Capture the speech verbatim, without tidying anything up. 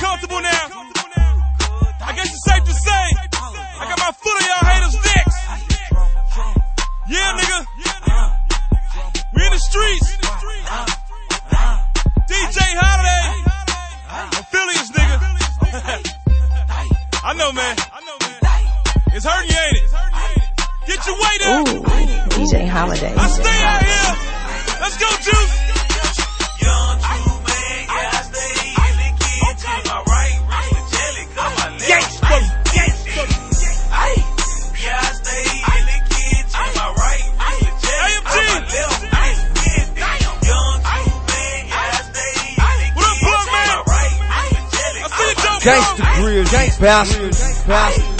comfortable now. I guess it's safe to say, I got my foot on y'all haters' necks. Yeah, nigga. We in the streets. D J Holiday. Affiliates, nigga. I know, man. It's hurting you, ain't it? Get your weight up. Ooh, D J Holiday. I stay out here. Let's go, Juice. Young true man, yeah, I stay in the kitchen. My right wrist with jelly, cut my left. Gangsta, gangsta. Ay, yeah, I stay in the kitchen. My right wrist with jelly, cut my left. Ay, young true man, yeah, I stay in the kitchen. What up, Plug, man? My right wrist with jelly, I see you, Joe. Gangsta Grill, Gangsta Bastard, Bastard.